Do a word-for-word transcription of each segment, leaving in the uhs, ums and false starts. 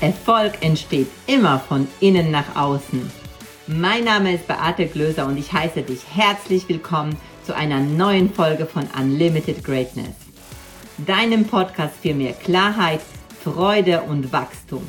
Erfolg entsteht immer von innen nach außen. Mein Name ist Beate Glöser und ich heiße dich herzlich willkommen zu einer neuen Folge von Unlimited Greatness, deinem Podcast für mehr Klarheit, Freude und Wachstum.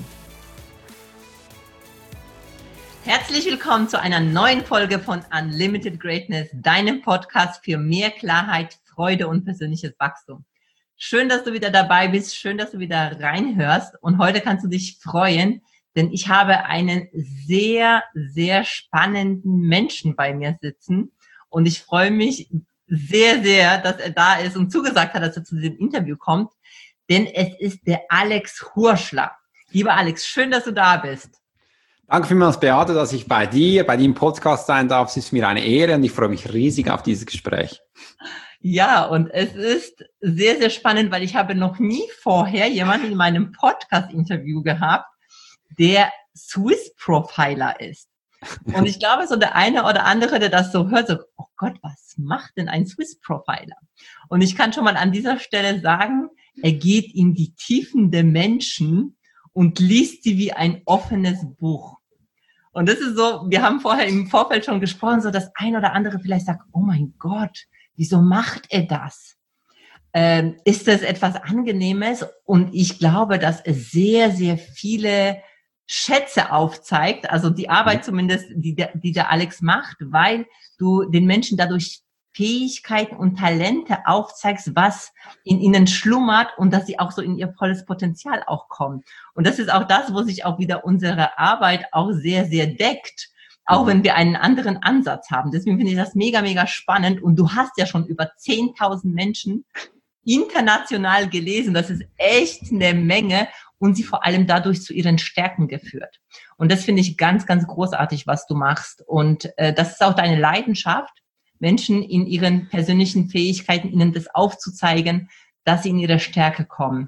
Herzlich willkommen zu einer neuen Folge von Unlimited Greatness, deinem Podcast für mehr Klarheit, Freude und persönliches Wachstum. Schön, dass du wieder dabei bist, schön, dass du wieder reinhörst und heute kannst du dich freuen, denn ich habe einen sehr, sehr spannenden Menschen bei mir sitzen und ich freue mich sehr, sehr, dass er da ist und zugesagt hat, dass er zu diesem Interview kommt, denn es ist der Alex Hurschler. Lieber Alex, schön, dass du da bist. Danke vielmals, Beate, dass ich bei dir, bei dir im Podcast sein darf. Es ist mir eine Ehre und ich freue mich riesig auf dieses Gespräch. Ja, und es ist sehr, sehr spannend, weil ich habe noch nie vorher jemanden in meinem Podcast-Interview gehabt, der Swiss Profiler ist. Und ich glaube, so der eine oder andere, der das so hört, so, oh Gott, was macht denn ein Swiss Profiler? Und ich kann schon mal an dieser Stelle sagen, er geht in die Tiefen der Menschen und liest sie wie ein offenes Buch. Und das ist so, wir haben vorher im Vorfeld schon gesprochen, so das ein oder andere vielleicht sagt, oh mein Gott, wieso macht er das? Ähm, ist das etwas Angenehmes? Und ich glaube, dass es sehr, sehr viele Schätze aufzeigt, also die Arbeit zumindest, die der, die der Alex macht, weil du den Menschen dadurch Fähigkeiten und Talente aufzeigst, was in ihnen schlummert und dass sie auch so in ihr volles Potenzial auch kommen. Und das ist auch das, wo sich auch wieder unsere Arbeit auch sehr, sehr deckt. Auch wenn wir einen anderen Ansatz haben. Deswegen finde ich das mega, mega spannend. Und du hast ja schon über zehntausend Menschen international gelesen. Das ist echt eine Menge und sie vor allem dadurch zu ihren Stärken geführt. Und das finde ich ganz, ganz großartig, was du machst. Und äh, das ist auch deine Leidenschaft, Menschen in ihren persönlichen Fähigkeiten, ihnen das aufzuzeigen, dass sie in ihre Stärke kommen.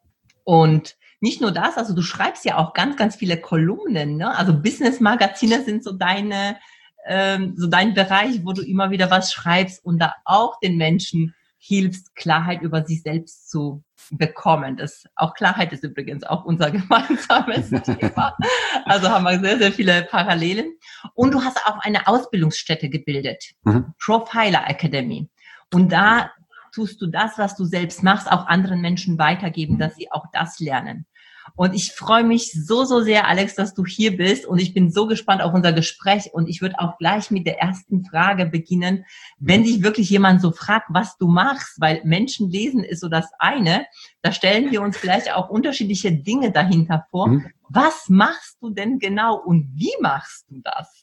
Und nicht nur das, also du schreibst ja auch ganz, ganz viele Kolumnen, ne? Also Business-Magazine sind so deine, ähm, so dein Bereich, wo du immer wieder was schreibst und da auch den Menschen hilfst, Klarheit über sich selbst zu bekommen. Das, auch Klarheit ist übrigens auch unser gemeinsames Thema. Also haben wir sehr, sehr viele Parallelen. Und du hast auch eine Ausbildungsstätte gebildet, mhm. Profiler Academy. Und da tust du das, was du selbst machst, auch anderen Menschen weitergeben, dass sie auch das lernen. Und ich freue mich so, so sehr, Alex, dass du hier bist und ich bin so gespannt auf unser Gespräch und ich würde auch gleich mit der ersten Frage beginnen, wenn dich wirklich jemand so fragt, was du machst, weil Menschen lesen ist so das eine, da stellen wir uns vielleicht auch unterschiedliche Dinge dahinter vor. Mhm. Was machst du denn genau und wie machst du das?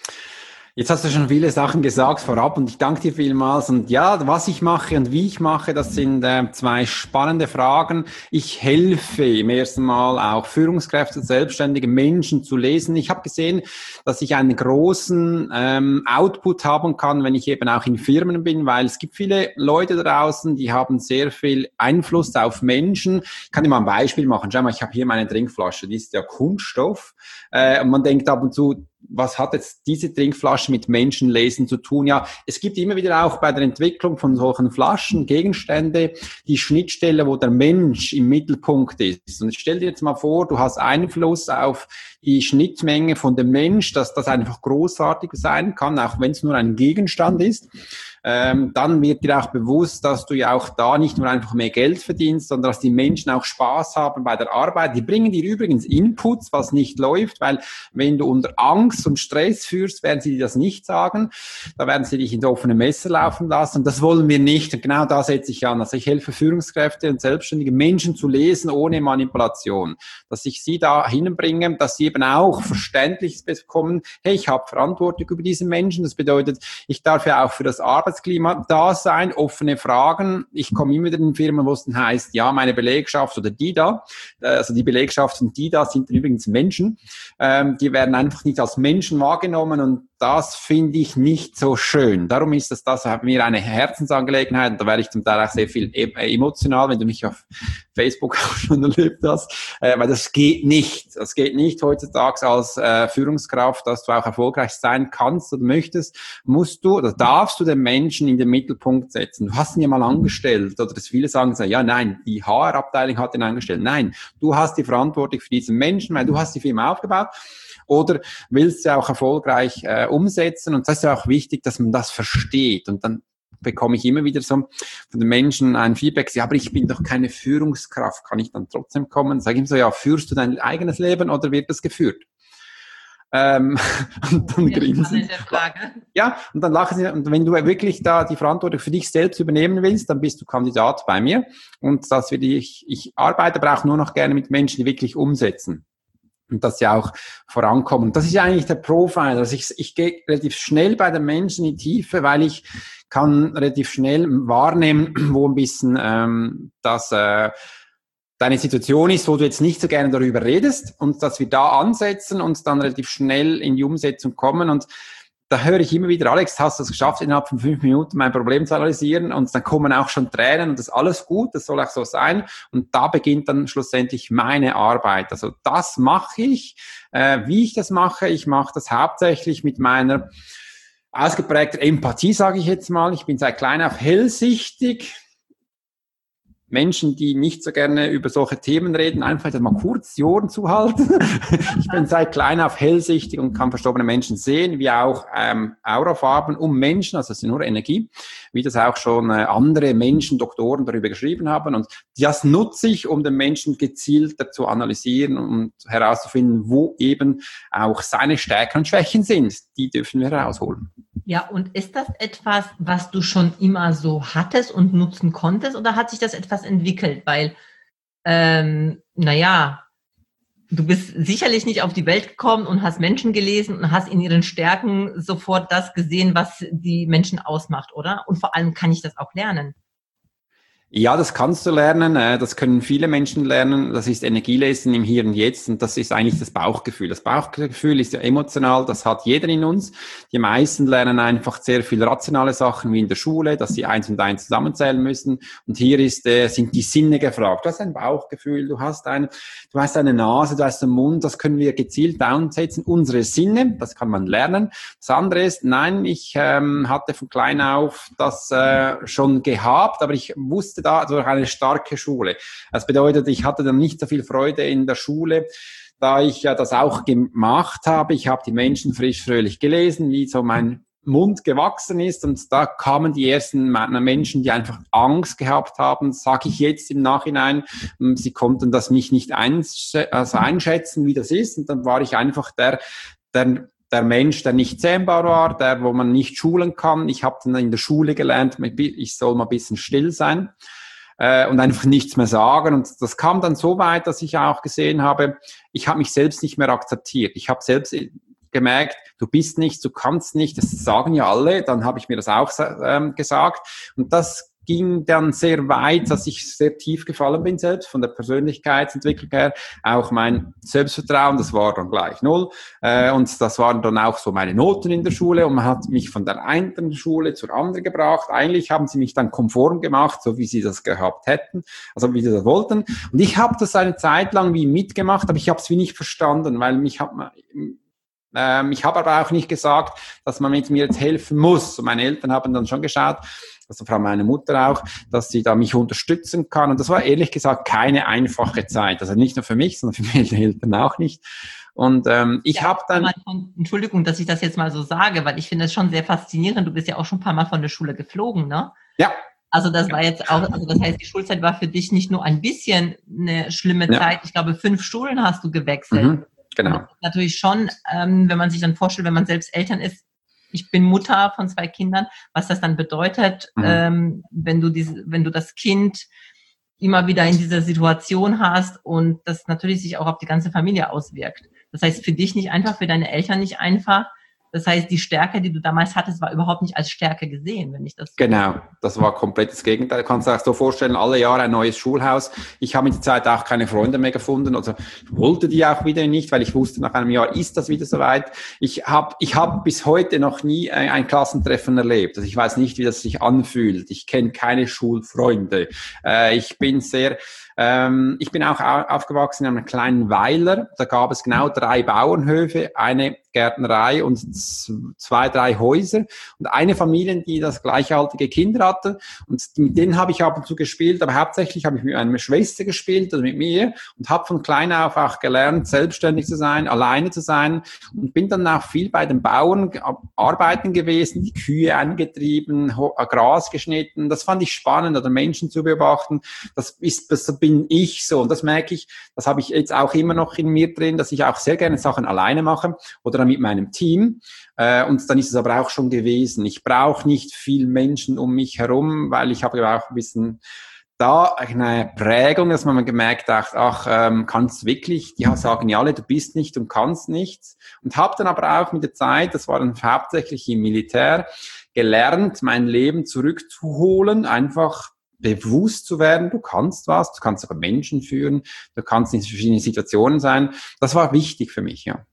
Jetzt hast du schon viele Sachen gesagt vorab und ich danke dir vielmals. Und ja, was ich mache und wie ich mache, das sind äh, zwei spannende Fragen. Ich helfe im ersten Mal auch Führungskräfte, selbstständige Menschen zu lesen. Ich habe gesehen, dass ich einen großen ähm, Output haben kann, wenn ich eben auch in Firmen bin, weil es gibt viele Leute draußen, die haben sehr viel Einfluss auf Menschen. Ich kann dir mal ein Beispiel machen. Schau mal, ich habe hier meine Trinkflasche, die ist ja Kunststoff. Äh, und man denkt ab und zu, was hat jetzt diese Trinkflasche mit Menschenlesen zu tun? Ja, es gibt immer wieder auch bei der Entwicklung von solchen Flaschen, Gegenstände, die Schnittstelle, wo der Mensch im Mittelpunkt ist. Und stell dir jetzt mal vor, du hast Einfluss auf die Schnittmenge von dem Mensch, dass das einfach großartig sein kann, auch wenn es nur ein Gegenstand ist. Ähm, dann wird dir auch bewusst, dass du ja auch da nicht nur einfach mehr Geld verdienst, sondern dass die Menschen auch Spaß haben bei der Arbeit. Die bringen dir übrigens Inputs, was nicht läuft, weil wenn du unter Angst und Stress führst, werden sie dir das nicht sagen. Da werden sie dich ins offene Messer laufen lassen. Und das wollen wir nicht. Und genau da setze ich an. Also ich helfe Führungskräfte und selbstständige Menschen zu lesen ohne Manipulation. Dass ich sie da hinbringe, dass sie eben auch Verständliches bekommen. Hey, ich habe Verantwortung über diese Menschen. Das bedeutet, ich darf ja auch für das Arbeitsklima da sein, offene Fragen. Ich komme immer wieder in Firmen, wo es dann heißt, ja, meine Belegschaft oder die da, also die Belegschaft und die da sind übrigens Menschen. Ähm, die werden einfach nicht als Menschen wahrgenommen und das finde ich nicht so schön. Darum ist das, das hat mir eine Herzensangelegenheit und da werde ich zum Teil auch sehr viel emotional, wenn du mich auf Facebook auch schon erlebt hast, äh, weil das geht nicht. Das geht nicht heutzutage als äh, Führungskraft, dass du auch erfolgreich sein kannst oder möchtest, musst du oder darfst du den Menschen in den Mittelpunkt setzen. Du hast ihn ja mal angestellt oder dass viele sagen, ja nein, die H R-Abteilung hat ihn angestellt. Nein, du hast die Verantwortung für diesen Menschen, weil du hast die Firma aufgebaut. Oder willst du auch erfolgreich äh, umsetzen? Und das ist ja auch wichtig, dass man das versteht. Und dann bekomme ich immer wieder so von den Menschen ein Feedback, ja, aber ich bin doch keine Führungskraft, kann ich dann trotzdem kommen? Sag ich ihm so, ja, führst du dein eigenes Leben oder wird das geführt? Ähm, und dann grinsen sie. Ja, und dann lachen sie. Und wenn du wirklich da die Verantwortung für dich selbst übernehmen willst, dann bist du Kandidat bei mir. Und das will ich, ich arbeite aber auch nur noch gerne mit Menschen, die wirklich umsetzen. Und dass sie auch vorankommen. Das ist ja eigentlich der Profiler. Also ich, ich gehe relativ schnell bei den Menschen in die Tiefe, weil ich kann relativ schnell wahrnehmen, wo ein bisschen ähm, das äh, deine Situation ist, wo du jetzt nicht so gerne darüber redest und dass wir da ansetzen und dann relativ schnell in die Umsetzung kommen. Und da höre ich immer wieder, Alex, hast du es geschafft, innerhalb von fünf Minuten mein Problem zu analysieren? Und dann kommen auch schon Tränen und das ist alles gut, das soll auch so sein. Und da beginnt dann schlussendlich meine Arbeit. Also das mache ich. Äh, wie ich das mache, ich mache das hauptsächlich mit meiner ausgeprägten Empathie, sage ich jetzt mal. Ich bin seit klein auf hellsichtig. Menschen, die nicht so gerne über solche Themen reden, einfach mal kurz die Ohren zuhalten. Ich bin seit klein auf hellsichtig und kann verstorbene Menschen sehen, wie auch ähm, Aurafarben um Menschen, also es ist nur Energie, wie das auch schon äh, andere Menschen, Doktoren darüber geschrieben haben. Und das nutze ich, um den Menschen gezielter zu analysieren und herauszufinden, wo eben auch seine Stärken und Schwächen sind. Die dürfen wir herausholen. Ja, und ist das etwas, was du schon immer so hattest und nutzen konntest, oder hat sich das etwas entwickelt? Weil, ähm, naja, du bist sicherlich nicht auf die Welt gekommen und hast Menschen gelesen und hast in ihren Stärken sofort das gesehen, was die Menschen ausmacht, oder? Und vor allem kann ich das auch lernen. Ja, das kannst du lernen, das können viele Menschen lernen, das ist Energielesen im Hier und Jetzt und das ist eigentlich das Bauchgefühl. Das Bauchgefühl ist ja emotional, das hat jeder in uns. Die meisten lernen einfach sehr viel rationale Sachen wie in der Schule, dass sie eins und eins zusammenzählen müssen und hier ist, äh, sind die Sinne gefragt. Du hast ein Bauchgefühl, du hast, ein, du hast eine Nase, du hast einen Mund, das können wir gezielt einsetzen. Unsere Sinne, das kann man lernen. Das andere ist, nein, ich ähm, hatte von klein auf das äh, schon gehabt, aber ich wusste da durch eine starke Schule. Das bedeutet, ich hatte dann nicht so viel Freude in der Schule, da ich ja das auch gemacht habe. Ich habe die Menschen frisch fröhlich gelesen, wie so mein Mund gewachsen ist und da kamen die ersten Menschen, die einfach Angst gehabt haben, sage ich jetzt im Nachhinein. Sie konnten das mich nicht einschätzen, wie das ist und dann war ich einfach der, der Der Mensch, der nicht zähmbar war, der, wo man nicht schulen kann. Ich habe dann in der Schule gelernt, ich soll mal ein bisschen still sein äh, und einfach nichts mehr sagen. Und das kam dann so weit, dass ich auch gesehen habe, ich habe mich selbst nicht mehr akzeptiert. Ich habe selbst gemerkt, du bist nichts, du kannst nicht, das sagen ja alle. Dann habe ich mir das auch ähm, gesagt. Und das ging dann sehr weit, dass ich sehr tief gefallen bin selbst, von der Persönlichkeitsentwicklung her. Auch mein Selbstvertrauen, das war dann gleich null. Äh, und das waren dann auch so meine Noten in der Schule. Und man hat mich von der einen Schule zur anderen gebracht. Eigentlich haben sie mich dann konform gemacht, so wie sie das gehabt hätten, also wie sie das wollten. Und ich habe das eine Zeit lang wie mitgemacht, aber ich habe es wie nicht verstanden, weil mich hat man... Ähm, ich habe aber auch nicht gesagt, dass man mit mir jetzt helfen muss. Und meine Eltern haben dann schon geschaut, also vor allem meine Mutter auch, dass sie da mich unterstützen kann. Und das war ehrlich gesagt keine einfache Zeit. Also nicht nur für mich, sondern für meine Eltern auch nicht. Und ähm, ich ja, habe dann... Von, Entschuldigung, dass ich das jetzt mal so sage, weil ich finde es schon sehr faszinierend. Du bist ja auch schon ein paar Mal von der Schule geflogen, ne? Ja. Also das war jetzt auch, also das heißt, die Schulzeit war für dich nicht nur ein bisschen eine schlimme ja. Zeit. Ich glaube, fünf Schulen hast du gewechselt. Mhm. Genau. Natürlich schon, ähm, wenn man sich dann vorstellt, wenn man selbst Eltern ist, ich bin Mutter von zwei Kindern, was das dann bedeutet, mhm. ähm, wenn du diese, wenn du das Kind immer wieder in dieser Situation hast und das natürlich sich auch auf die ganze Familie auswirkt. Das heißt, für dich nicht einfach, für deine Eltern nicht einfach. Das heißt, die Stärke, die du damals hattest, war überhaupt nicht als Stärke gesehen, wenn ich das... Genau, das war komplett das Gegenteil. Du kannst dir auch so vorstellen, alle Jahre ein neues Schulhaus. Ich habe in der Zeit auch keine Freunde mehr gefunden, also wollte die auch wieder nicht, weil ich wusste, nach einem Jahr ist das wieder soweit. Ich habe ich hab bis heute noch nie ein, ein Klassentreffen erlebt. Also ich weiß nicht, wie das sich anfühlt. Ich kenne keine Schulfreunde. Äh, ich bin sehr... Ähm, ich bin auch aufgewachsen in einem kleinen Weiler. Da gab es genau drei Bauernhöfe, eine Gärtnerei und zwei, drei Häuser und eine Familie, die das gleichaltrige Kinder hatte. Und mit denen habe ich ab und zu gespielt, aber hauptsächlich habe ich mit meiner Schwester gespielt oder mit mir und habe von klein auf auch gelernt, selbstständig zu sein, alleine zu sein und bin dann auch viel bei den Bauern arbeiten gewesen, die Kühe angetrieben, Gras geschnitten. Das fand ich spannend, oder Menschen zu beobachten. Das ist, das bin ich so und das merke ich, das habe ich jetzt auch immer noch in mir drin, dass ich auch sehr gerne Sachen alleine mache oder dann mit meinem Team. Äh, und dann ist es aber auch schon gewesen. Ich brauche nicht viel Menschen um mich herum, weil ich habe auch ein bisschen da eine Prägung, dass man gemerkt hat, ach, ähm, kannst wirklich, die sagen ja alle, du bist nicht und kannst nichts. Und habe dann aber auch mit der Zeit, das war dann hauptsächlich im Militär, gelernt, mein Leben zurückzuholen, einfach bewusst zu werden, du kannst was, du kannst sogar Menschen führen, du kannst in verschiedenen Situationen sein. Das war wichtig für mich, ja.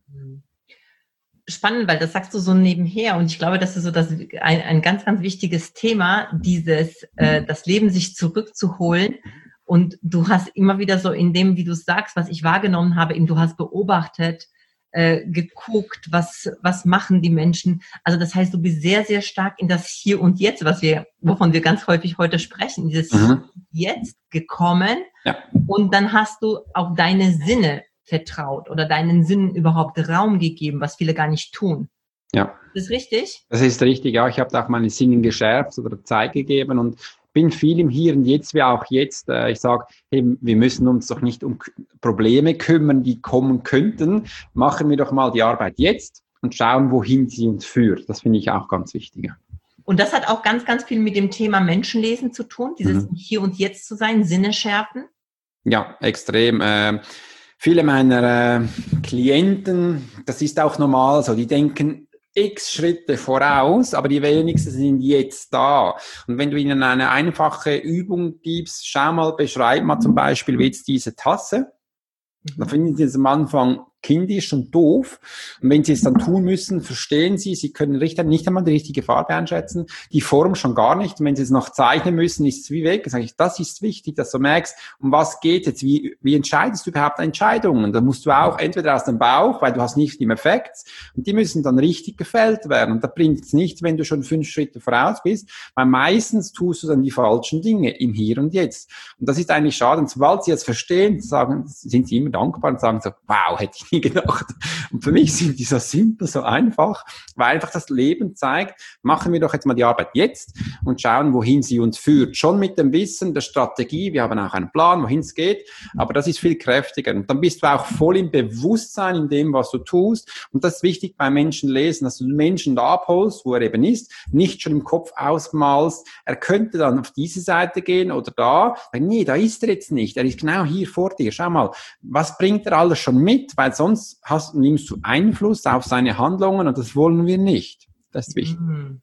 Spannend, weil das sagst du so nebenher und ich glaube, das ist so das, ein, ein ganz, ganz wichtiges Thema, dieses, äh, das Leben sich zurückzuholen und du hast immer wieder so in dem, wie du sagst, was ich wahrgenommen habe, eben du hast beobachtet, äh, geguckt, was, was machen die Menschen, also das heißt, du bist sehr, sehr stark in das Hier und Jetzt, was wir, wovon wir ganz häufig heute sprechen, dieses mhm. Jetzt gekommen ja. Und dann hast du auch deine Sinne vertraut oder deinen Sinnen überhaupt Raum gegeben, was viele gar nicht tun. Ja. Ist das richtig? Das ist richtig, ja. Ich habe da auch meine Sinne geschärft oder Zeit gegeben und bin viel im Hier und Jetzt, wie auch jetzt. Äh, ich sage, hey, wir müssen uns doch nicht um Probleme kümmern, die kommen könnten. Machen wir doch mal die Arbeit jetzt und schauen, wohin sie uns führt. Das finde ich auch ganz wichtig. Und das hat auch ganz, ganz viel mit dem Thema Menschenlesen zu tun, dieses mhm. Hier und Jetzt zu sein, Sinne schärfen. Ja, extrem. Äh, Viele meiner äh, Klienten, das ist auch normal so, die denken x Schritte voraus, aber die wenigsten sind jetzt da. Und wenn du ihnen eine einfache Übung gibst, schau mal, beschreib mal zum Beispiel, wie jetzt diese Tasse, dann finden sie es am Anfang kindisch und doof. Und wenn sie es dann tun müssen, verstehen sie, sie können nicht einmal die richtige Farbe einschätzen, die Form schon gar nicht. Und wenn sie es noch zeichnen müssen, ist es wie weg. Dann sage ich, das ist wichtig, dass du merkst, um was geht jetzt, wie, wie entscheidest du überhaupt Entscheidungen? Da musst du auch entweder aus dem Bauch, weil du hast nicht immer Facts, und die müssen dann richtig gefällt werden. Und da bringt es nichts, wenn du schon fünf Schritte voraus bist, weil meistens tust du dann die falschen Dinge im Hier und Jetzt. Und das ist eigentlich schade. Und sobald sie jetzt verstehen, sagen, sind sie immer dankbar und sagen so, wow, hätte ich nie gedacht. Und für mich sind die so simpel, so einfach, weil einfach das Leben zeigt, machen wir doch jetzt mal die Arbeit jetzt und schauen, wohin sie uns führt. Schon mit dem Wissen der Strategie, wir haben auch einen Plan, wohin es geht, aber das ist viel kräftiger. Und dann bist du auch voll im Bewusstsein in dem, was du tust. Und das ist wichtig beim Menschen lesen, dass du den Menschen da abholst, wo er eben ist, nicht schon im Kopf ausmalst, er könnte dann auf diese Seite gehen oder da. Nee, da ist er jetzt nicht, er ist genau hier vor dir. Schau mal, was bringt er alles schon mit? Weil sonst hast, nimmst du Einfluss auf seine Handlungen und das wollen wir nicht. Das ist wichtig.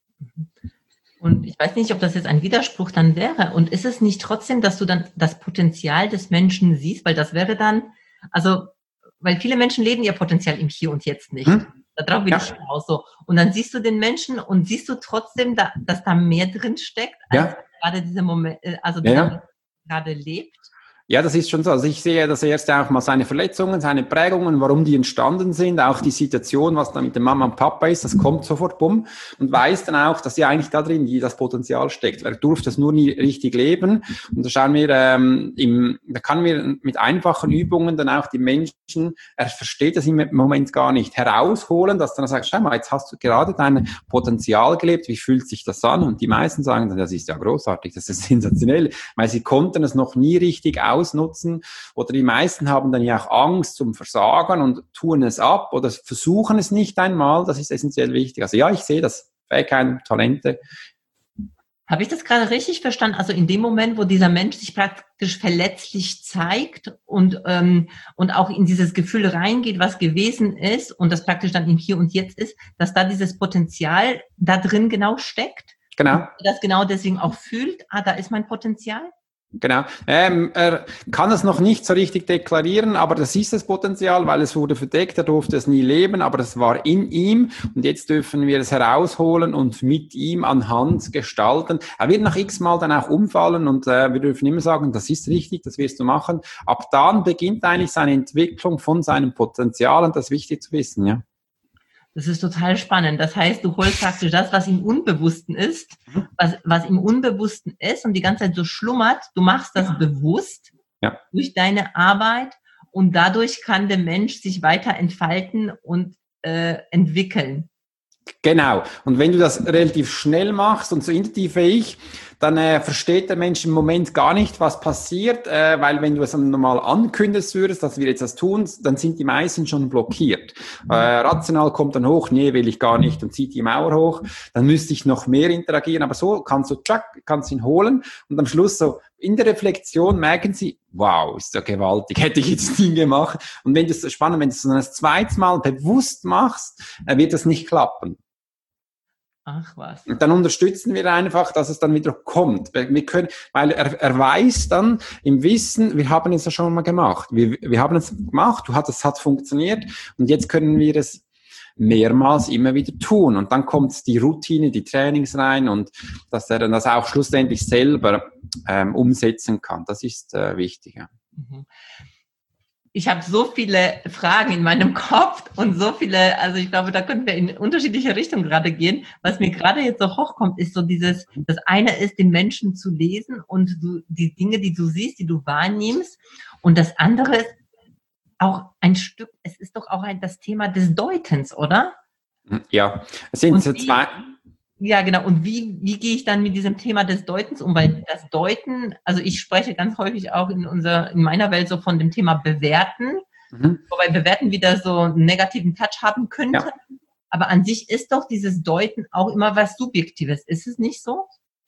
Und ich weiß nicht, ob das jetzt ein Widerspruch dann wäre. Und ist es nicht trotzdem, dass du dann das Potenzial des Menschen siehst? Weil das wäre dann, also, weil viele Menschen leben ihr Potenzial im Hier und Jetzt nicht. Hm? Darauf bin ja. ich auch so. Und dann siehst du den Menschen und siehst du trotzdem, da, dass da mehr drin steckt, als ja. gerade dieser Moment, also der ja. gerade lebt. Ja, das ist schon so. Also ich sehe das erste auch mal seine Verletzungen, seine Prägungen, warum die entstanden sind, auch die Situation, was da mit der Mama und Papa ist, das kommt sofort, bumm, und weiß dann auch, dass ja eigentlich da drin die, das Potenzial steckt. Er durfte das nur nie richtig leben. Und da schauen wir, ähm, im, da kann wir mit einfachen Übungen dann auch die Menschen, er versteht das im Moment gar nicht, herausholen, dass dann er sagt, schau mal, jetzt hast du gerade dein Potenzial gelebt, wie fühlt sich das an? Und die meisten sagen dann, das ist ja großartig, das ist sensationell, weil sie konnten es noch nie richtig ausnutzen, oder die meisten haben dann ja auch Angst zum Versagen und tun es ab oder versuchen es nicht einmal, das ist essentiell wichtig. Also ja, ich sehe das, Fähigkeiten, Talente, Habe ich das gerade richtig verstanden? Also in dem Moment, wo dieser Mensch sich praktisch verletzlich zeigt und ähm, und auch in dieses Gefühl reingeht, was gewesen ist und das praktisch dann im Hier und Jetzt ist, dass da dieses Potenzial da drin genau steckt? Genau. Und das genau deswegen auch fühlt, ah, da ist mein Potenzial? Genau. Ähm, er kann es noch nicht so richtig deklarieren, aber das ist das Potenzial, weil es wurde verdeckt, er durfte es nie leben, aber es war in ihm und jetzt dürfen wir es herausholen und mit ihm anhand gestalten. Er wird nach x-mal dann auch umfallen und äh, wir dürfen immer sagen, das ist richtig, das wirst du machen. Ab dann beginnt eigentlich seine Entwicklung von seinem Potenzial und das ist wichtig zu wissen, ja. Das ist total spannend. Das heißt, du holst praktisch das, was im Unbewussten ist, was, was im Unbewussten ist und die ganze Zeit so schlummert. Du machst das ja. bewusst ja. durch deine Arbeit und dadurch kann der Mensch sich weiter entfalten und äh, entwickeln. Genau. Und wenn du das relativ schnell machst und so intuitiv, dann äh, versteht der Mensch im Moment gar nicht, was passiert, äh, weil wenn du es dann normal ankündigst würdest, dass wir jetzt das tun, dann sind die meisten schon blockiert. Äh, rational kommt dann hoch, nee, will ich gar nicht und zieht die Mauer hoch, dann müsste ich noch mehr interagieren, aber so kannst du, tschack, kannst ihn holen und am Schluss so in der Reflexion merken sie, wow, ist ja gewaltig, hätte ich jetzt nie gemacht. Und wenn das spannend, wenn du es dann das zweite Mal bewusst machst, äh, wird das nicht klappen. Ach was. Und dann unterstützen wir einfach, dass es dann wieder kommt. Wir können, weil er, er weiß dann im Wissen, wir haben es ja schon mal gemacht. Wir, wir haben es gemacht, du hast, es hat funktioniert und jetzt können wir es mehrmals immer wieder tun. Und dann kommt die Routine, die Trainings rein und dass er dann das auch schlussendlich selber ähm, umsetzen kann. Das ist äh, wichtig. Ja. Mhm. Ich habe so viele Fragen in meinem Kopf und so viele, also ich glaube, da könnten wir in unterschiedliche Richtungen gerade gehen. Was mir gerade jetzt so hochkommt, ist so dieses, das eine ist, den Menschen zu lesen und du, die Dinge, die du siehst, die du wahrnimmst. Und das andere ist auch ein Stück, es ist doch auch ein, das Thema des Deutens, oder? Ja, es sind so zwei... Ja, genau. Und wie, wie gehe ich dann mit diesem Thema des Deutens um? Weil das Deuten, also ich spreche ganz häufig auch in unserer, in meiner Welt so von dem Thema Bewerten, mhm. wobei Bewerten wieder so einen negativen Touch haben könnte. Ja. Aber an sich ist doch dieses Deuten auch immer was Subjektives. Ist es nicht so?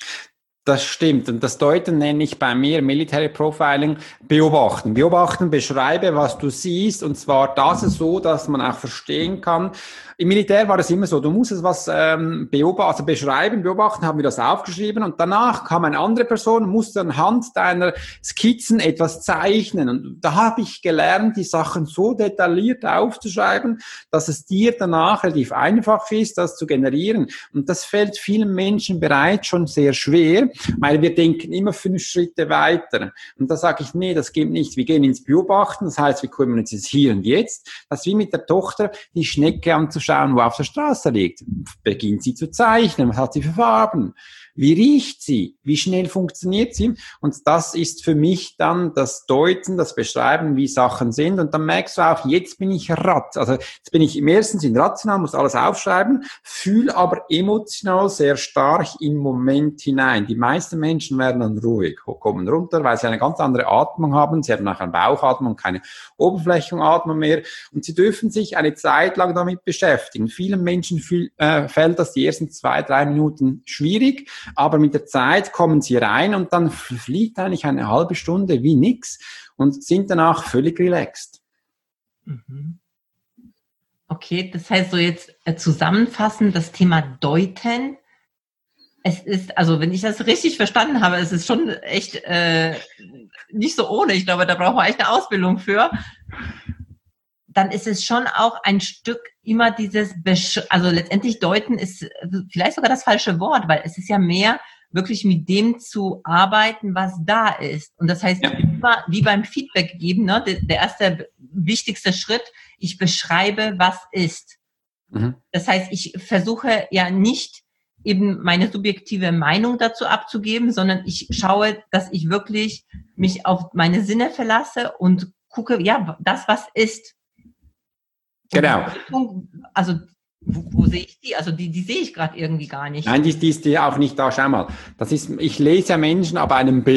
Das stimmt. Und das Deuten nenne ich bei mir Military Profiling beobachten. Beobachten, beschreibe, was du siehst. Und zwar das ist so, dass man auch verstehen kann. Im Militär war das immer so, du musstest was ähm, beobachten, also beschreiben, beobachten, haben wir das aufgeschrieben und danach kam eine andere Person, musste anhand deiner Skizzen etwas zeichnen. Und da habe ich gelernt, die Sachen so detailliert aufzuschreiben, dass es dir danach relativ einfach ist, das zu generieren. Und das fällt vielen Menschen bereits schon sehr schwer, weil wir denken immer fünf Schritte weiter. Und da sage ich, nee, das geht nicht. Wir gehen ins Beobachten, das heißt, wir kümmern uns jetzt hier und jetzt. Das ist wie mit der Tochter, die Schnecke anzuschauen, schauen, wo auf der Straße liegt. Beginnt sie zu zeichnen. Was hat sie für Farben? Wie riecht sie? Wie schnell funktioniert sie? Und das ist für mich dann das Deuten, das Beschreiben, wie Sachen sind. Und dann merkst du auch, jetzt bin ich rat. Also jetzt bin ich im ersten Sinn rational, muss alles aufschreiben, fühle aber emotional sehr stark im Moment hinein. Die meisten Menschen werden dann ruhig, kommen runter, weil sie eine ganz andere Atmung haben. Sie haben auch eine Bauchatmung, keine Oberflächenatmung mehr. Und sie dürfen sich eine Zeit lang damit beschäftigen. Vielen Menschen fühl, äh, fällt das die ersten zwei, drei Minuten schwierig. Aber mit der Zeit kommen sie rein und dann fliegt eigentlich eine halbe Stunde wie nix und sind danach völlig relaxed. Okay, das heißt so jetzt äh, zusammenfassend das Thema Deuten. Es ist, also wenn ich das richtig verstanden habe, es ist schon echt äh, nicht so ohne. Ich glaube, da brauchen wir echt eine Ausbildung für. Dann ist es schon auch ein Stück immer dieses, Besch- also letztendlich deuten ist vielleicht sogar das falsche Wort, weil es ist ja mehr wirklich mit dem zu arbeiten, was da ist. Und das heißt, ja. immer wie beim Feedback geben, ne, der, der erste wichtigste Schritt, ich beschreibe, was ist. Mhm. Das heißt, ich versuche ja nicht eben meine subjektive Meinung dazu abzugeben, sondern ich schaue, dass ich wirklich mich auf meine Sinne verlasse und gucke, ja, das, was ist. Genau. Also, wo, wo sehe ich die? Also, die, die sehe ich gerade irgendwie gar nicht. Nein, die, die ist die auch nicht da. Schau mal. Das ist, ich lese ja Menschen ab einem Bild.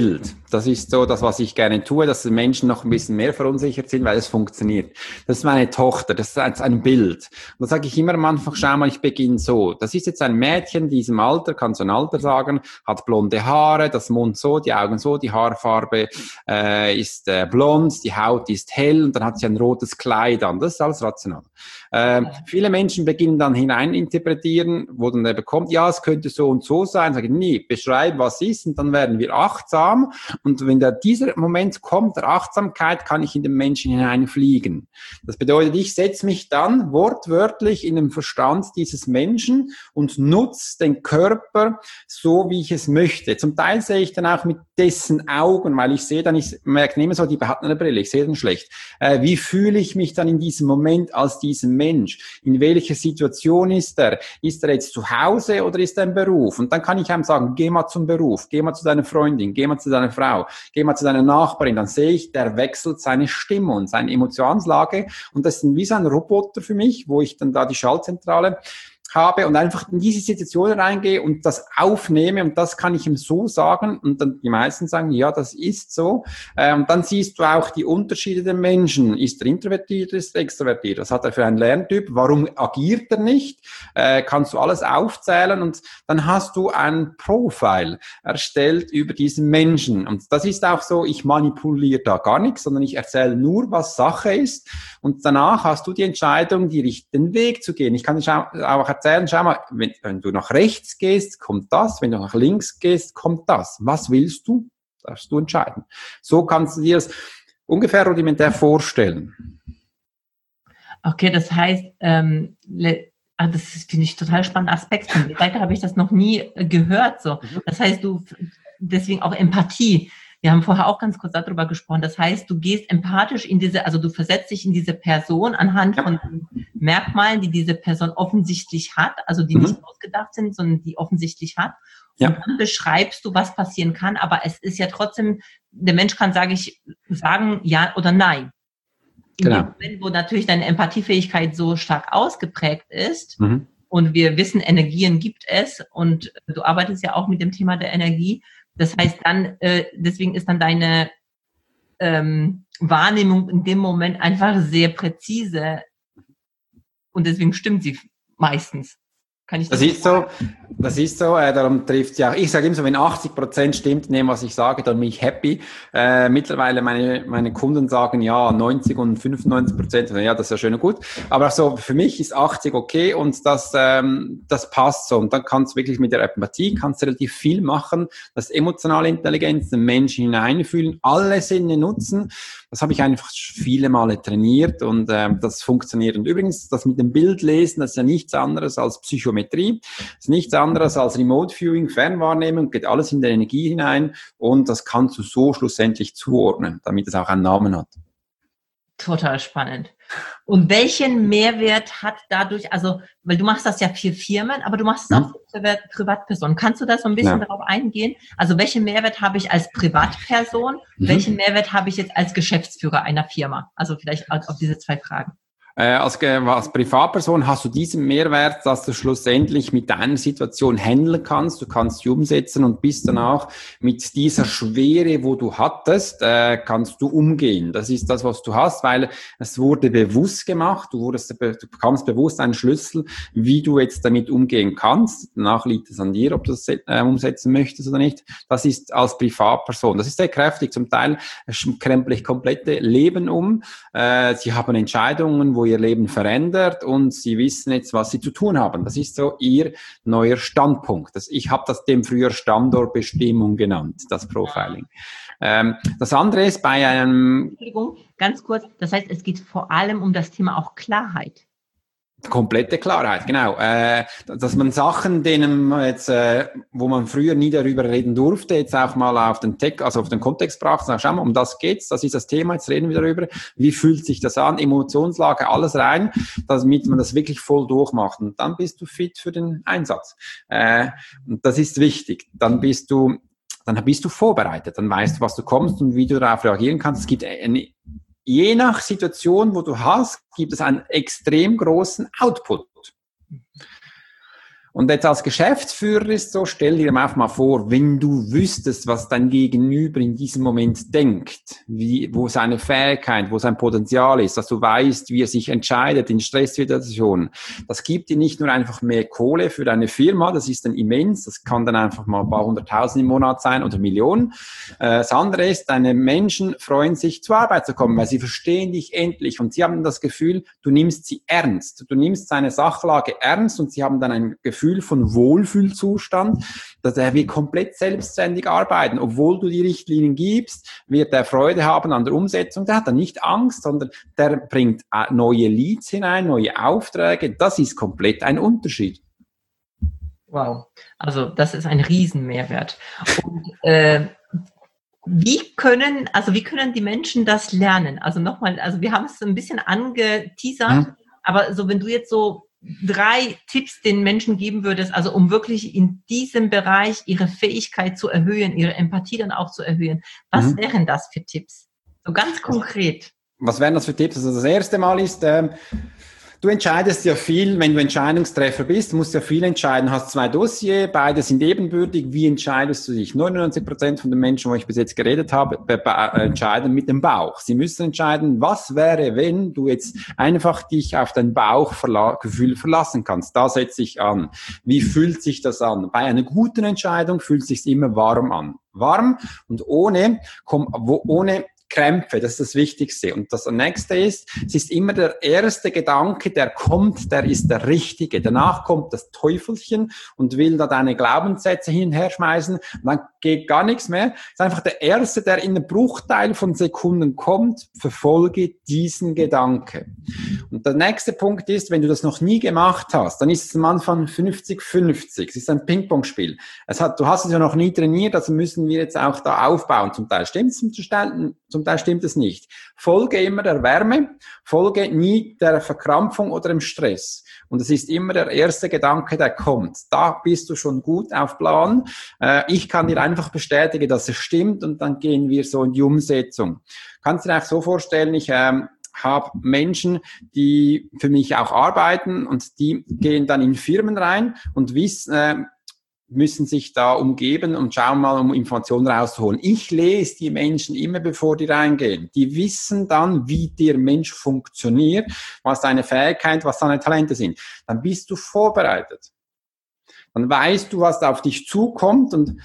Das ist so das, was ich gerne tue, dass die Menschen noch ein bisschen mehr verunsichert sind, weil es funktioniert. Das ist meine Tochter, das ist ein Bild. Und da sage ich immer am Anfang, schau mal, ich beginne so. Das ist jetzt ein Mädchen in diesem Alter, kann so ein Alter sagen, hat blonde Haare, das Mund so, die Augen so, die Haarfarbe äh, ist äh, blond, die Haut ist hell und dann hat sie ein rotes Kleid an. Das ist alles rational. Äh, viele Menschen beginnen dann hineininterpretieren, wo dann der bekommt, ja, es könnte so und so sein. Sagen, nee, beschreib, was ist, und dann werden wir achtsam. Und wenn da dieser Moment kommt, der Achtsamkeit, kann ich in den Menschen hineinfliegen. Das bedeutet, ich setze mich dann wortwörtlich in den Verstand dieses Menschen und nutze den Körper so, wie ich es möchte. Zum Teil sehe ich dann auch mit dessen Augen, weil ich sehe dann, ich merke immer so, die hat eine Brille, ich sehe dann schlecht. Äh, wie fühle ich mich dann in diesem Moment als diesem Mensch? In welcher Situation ist er? Ist er jetzt zu Hause oder ist er im Beruf? Und dann kann ich ihm sagen, geh mal zum Beruf, geh mal zu deiner Freundin, geh mal zu deiner Frau, geh mal zu deiner Nachbarin, dann sehe ich, der wechselt seine Stimme und seine Emotionslage, und das ist wie so ein Roboter für mich, wo ich dann da die Schaltzentrale habe und einfach in diese Situation reingehe und das aufnehme, und das kann ich ihm so sagen, und dann die meisten sagen, ja, das ist so. Äh, und dann siehst du auch die Unterschiede der Menschen. Ist er introvertiert, ist er extrovertiert? Was hat er für einen Lerntyp? Warum agiert er nicht? Äh, kannst du alles aufzählen, und dann hast du ein Profil erstellt über diesen Menschen. Und das ist auch so, ich manipuliere da gar nichts, sondern ich erzähle nur, was Sache ist, und danach hast du die Entscheidung, die richtigen Weg zu gehen. Ich kann dich auch erzählen, schau mal, wenn, wenn du nach rechts gehst, kommt das, wenn du nach links gehst, kommt das. Was willst du? Darfst du entscheiden. So kannst du dir das ungefähr rudimentär vorstellen. Okay, das heißt, ähm, das finde ich total spannender Aspekt. Von der Seite habe ich das noch nie gehört. So, das heißt, du deswegen auch Empathie. Wir haben vorher auch ganz kurz darüber gesprochen. Das heißt, du gehst empathisch in diese, also du versetzt dich in diese Person anhand von Merkmalen, die diese Person offensichtlich hat, also die mhm. nicht ausgedacht sind, sondern die offensichtlich hat. Ja. Und dann beschreibst du, was passieren kann. Aber es ist ja trotzdem, der Mensch kann, sage ich, sagen ja oder nein. In genau. dem Moment, wo natürlich deine Empathiefähigkeit so stark ausgeprägt ist, mhm. und wir wissen, Energien gibt es, und du arbeitest ja auch mit dem Thema der Energie. Das heißt dann, äh, deswegen ist dann deine ähm, Wahrnehmung in dem Moment einfach sehr präzise, und deswegen stimmt sie meistens. Kann ich das, das ist so, das ist so, äh, darum trifft es ja auch. Ich sage immer so, wenn achtzig Prozent stimmt in dem, was ich sage, dann bin ich happy. Äh, mittlerweile meine meine Kunden sagen ja neunzig und fünfundneunzig Prozent, ja, das ist ja schön und gut. Aber so für mich ist achtzig okay, und das ähm, das passt so. Und dann kannst du wirklich mit der Empathie kannst du relativ viel machen, das emotionale Intelligenz, den Menschen hineinfühlen, alle Sinne nutzen. Das habe ich einfach viele Male trainiert, und äh, das funktioniert. Und übrigens, das mit dem Bild lesen, das ist ja nichts anderes als Psychometrie. Das ist nichts anderes als Remote Viewing, Fernwahrnehmung, geht alles in die Energie hinein, und das kannst du so schlussendlich zuordnen, damit es auch einen Namen hat. Total spannend. Und welchen Mehrwert hat dadurch, also, weil du machst das ja für Firmen, aber du machst es auch für Privat- Privatpersonen. Kannst du da so ein bisschen ja. darauf eingehen? Also, welchen Mehrwert habe ich als Privatperson? Mhm. Welchen Mehrwert habe ich jetzt als Geschäftsführer einer Firma? Also, vielleicht auf diese zwei Fragen. Äh, als, als Privatperson hast du diesen Mehrwert, dass du schlussendlich mit deiner Situation handeln kannst. Du kannst sie umsetzen und bist dann auch mit dieser Schwere, wo du hattest, äh, kannst du umgehen. Das ist das, was du hast, weil es wurde bewusst gemacht. Du wurdest, du bekommst bewusst einen Schlüssel, wie du jetzt damit umgehen kannst. Danach liegt es an dir, ob du das äh, umsetzen möchtest oder nicht. Das ist als Privatperson. Das ist sehr kräftig. Zum Teil krempel ich komplette Leben um. Äh, sie haben Entscheidungen, wo ihr Leben verändert, und sie wissen jetzt, was sie zu tun haben. Das ist so ihr neuer Standpunkt. Das, ich habe das dem früher Standortbestimmung genannt, das Profiling. Ähm, das andere ist bei einem... Entschuldigung, ganz kurz. Das heißt, es geht vor allem um das Thema auch Klarheit. Komplette Klarheit, genau. Äh, dass man Sachen, denen man jetzt, äh, wo man früher nie darüber reden durfte, jetzt auch mal auf den Tech, also auf den Kontext braucht, sagt, schau mal, um das geht's, das ist das Thema, jetzt reden wir darüber. Wie fühlt sich das an? Emotionslage, alles rein, damit man das wirklich voll durchmacht. Und dann bist du fit für den Einsatz. Äh, und das ist wichtig. Dann bist du, dann bist du vorbereitet. Dann weißt du, was du kommst und wie du darauf reagieren kannst. Es gibt eine, je nach Situation, wo du hast, gibt es einen extrem großen Output. Und jetzt als Geschäftsführer ist so, stell dir einfach mal vor, wenn du wüsstest, was dein Gegenüber in diesem Moment denkt, wie, wo seine Fähigkeit, wo sein Potenzial ist, dass du weißt, wie er sich entscheidet in Stresssituationen. Das gibt dir nicht nur einfach mehr Kohle für deine Firma, das ist dann immens, das kann dann einfach mal ein paar hunderttausend im Monat sein oder Millionen. Äh, das andere ist, deine Menschen freuen sich zur Arbeit zu kommen, weil sie verstehen dich endlich und sie haben das Gefühl, du nimmst sie ernst, du nimmst seine Sachlage ernst und sie haben dann ein Gefühl von Wohlfühlzustand, dass er will komplett selbstständig arbeiten. Obwohl du die Richtlinien gibst, wird er Freude haben an der Umsetzung. Der hat dann nicht Angst, sondern der bringt neue Leads hinein, neue Aufträge. Das ist komplett ein Unterschied. Wow, also das ist ein Riesenmehrwert. Und äh, wie können, also wie können die Menschen das lernen? Also nochmal, also wir haben es ein bisschen angeteasert, hm. aber so wenn du jetzt so drei Tipps den Menschen geben würdest, also um wirklich in diesem Bereich ihre Fähigkeit zu erhöhen, ihre Empathie dann auch zu erhöhen. Was mhm. wären das für Tipps? So ganz konkret. Was wären das für Tipps? Also das erste Mal ist, ähm, du entscheidest ja viel, wenn du Entscheidungstreffer bist, musst ja viel entscheiden, hast zwei Dossiers, beide sind ebenbürtig, wie entscheidest du dich? neunundneunzig Prozent von den Menschen, wo ich bis jetzt geredet habe, be- be- entscheiden mit dem Bauch. Sie müssen entscheiden, was wäre, wenn du jetzt einfach dich auf dein Bauchgefühl verlassen kannst. Da setze ich an. Wie fühlt sich das an? Bei einer guten Entscheidung fühlt es sich immer warm an. Warm und ohne, komm, wo, ohne Krämpfe, das ist das Wichtigste. Und das nächste ist, es ist immer der erste Gedanke, der kommt, der ist der richtige. Danach kommt das Teufelchen und will da deine Glaubenssätze hin und her schmeißen. Und dann geht gar nichts mehr. Es ist einfach der erste, der in einem Bruchteil von Sekunden kommt, verfolge diesen Gedanke. Und der nächste Punkt ist, wenn du das noch nie gemacht hast, dann ist es am Anfang fünfzig fünfzig. Es ist ein Ping-Pong-Spiel. Es hat, du hast es ja noch nie trainiert, also müssen wir jetzt auch da aufbauen. Zum Teil stimmt es, zum Teil, zum Teil stimmt es nicht. Folge immer der Wärme, folge nie der Verkrampfung oder dem Stress. Und es ist immer der erste Gedanke, der kommt. Da bist du schon gut auf Plan. Äh, ich kann dir einfach bestätigen, dass es stimmt und dann gehen wir so in die Umsetzung. Kannst du dir auch so vorstellen, ich ähm, habe Menschen, die für mich auch arbeiten und die gehen dann in Firmen rein und wissen, äh, müssen sich da umgeben und schauen mal, um Informationen rauszuholen. Ich lese die Menschen immer, bevor die reingehen. Die wissen dann, wie der Mensch funktioniert, was seine Fähigkeit, was seine Talente sind. Dann bist du vorbereitet. Dann weißt du, was da auf dich zukommt und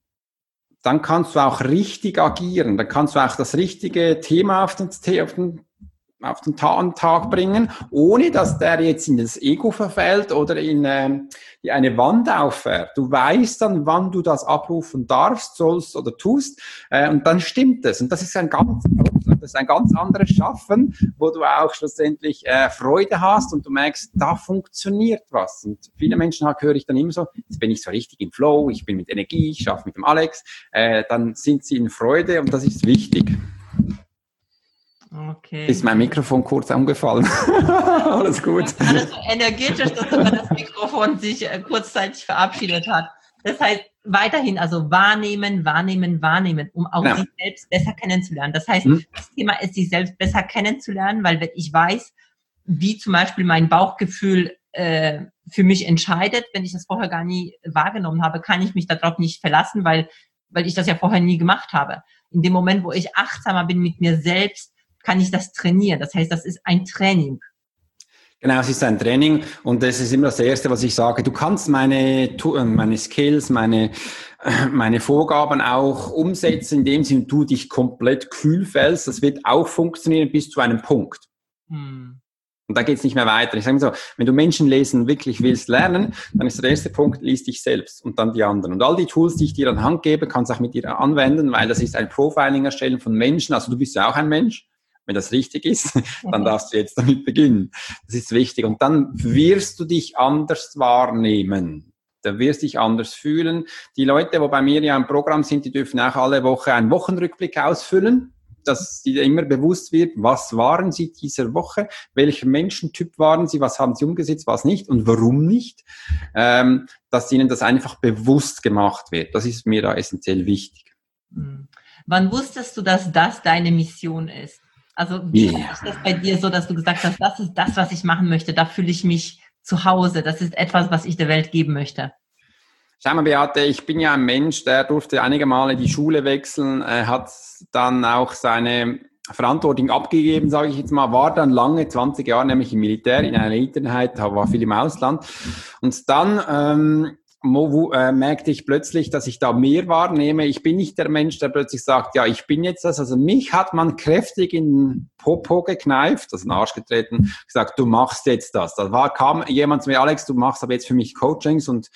dann kannst du auch richtig agieren. Dann kannst du auch das richtige Thema auf den, auf den auf den Tag bringen, ohne dass der jetzt in das Ego verfällt oder in äh, eine Wand auffährt. Du weißt dann, wann du das abrufen darfst, sollst oder tust, äh, und dann stimmt es. Und das ist ein ganz, das ist ein ganz anderes Schaffen, wo du auch schlussendlich äh, Freude hast und du merkst, da funktioniert was. Und viele Menschen höre ich dann immer so, jetzt bin ich so richtig im Flow, ich bin mit Energie, ich schaffe mit dem Alex, äh, dann sind sie in Freude und das ist wichtig. Okay. Ist mein Mikrofon kurz umgefallen. Alles gut. Alles so energetisch, dass sogar das Mikrofon sich äh, kurzzeitig verabschiedet hat. Das heißt, weiterhin also wahrnehmen, wahrnehmen, wahrnehmen, um auch ja. sich selbst besser kennenzulernen. Das heißt, hm. das Thema ist, sich selbst besser kennenzulernen, weil wenn ich weiß, wie zum Beispiel mein Bauchgefühl äh, für mich entscheidet, wenn ich das vorher gar nie wahrgenommen habe, kann ich mich darauf nicht verlassen, weil, weil ich das ja vorher nie gemacht habe. In dem Moment, wo ich achtsamer bin mit mir selbst, kann ich das trainieren. Das heißt, das ist ein Training. Genau, es ist ein Training und das ist immer das Erste, was ich sage. Du kannst meine, meine Skills, meine, meine Vorgaben auch umsetzen, indem sie du dich komplett kühl fällst. Das wird auch funktionieren bis zu einem Punkt. Hm. Und da geht's nicht mehr weiter. Ich sage mal so, wenn du Menschenlesen wirklich willst lernen, dann ist der erste Punkt, lies dich selbst und dann die anderen. Und all die Tools, die ich dir an Hand gebe, kannst du auch mit dir anwenden, weil das ist ein Profiling erstellen von Menschen. Also du bist ja auch ein Mensch. Wenn das richtig ist, dann darfst du jetzt damit beginnen. Das ist wichtig. Und dann wirst du dich anders wahrnehmen. Da wirst du dich anders fühlen. Die Leute, die bei mir ja im Programm sind, die dürfen auch alle Woche einen Wochenrückblick ausfüllen, dass dir immer bewusst wird, was waren sie diese Woche, welcher Menschentyp waren sie, was haben sie umgesetzt, was nicht und warum nicht, ähm, dass ihnen das einfach bewusst gemacht wird. Das ist mir da essentiell wichtig. Mhm. Wann wusstest du, dass das deine Mission ist? Also wie yeah. ist das bei dir so, dass du gesagt hast, das ist das, was ich machen möchte, da fühle ich mich zu Hause, das ist etwas, was ich der Welt geben möchte? Schau mal, Beate, ich bin ja ein Mensch, der durfte einige Male die Schule wechseln, äh, hat dann auch seine Verantwortung abgegeben, sage ich jetzt mal, war dann lange, zwanzig Jahre, nämlich im Militär, in einer Eliteinheit, war viel im Ausland. Und dann ähm, wo, äh, merkte ich plötzlich, dass ich da mehr wahrnehme. Ich bin nicht der Mensch, der plötzlich sagt, ja, ich bin jetzt das. Also mich hat man kräftig in den Popo gekneift, also in den Arsch getreten, gesagt, du machst jetzt das. Da war, kam jemand zu mir, Alex, du machst aber jetzt für mich Coachings und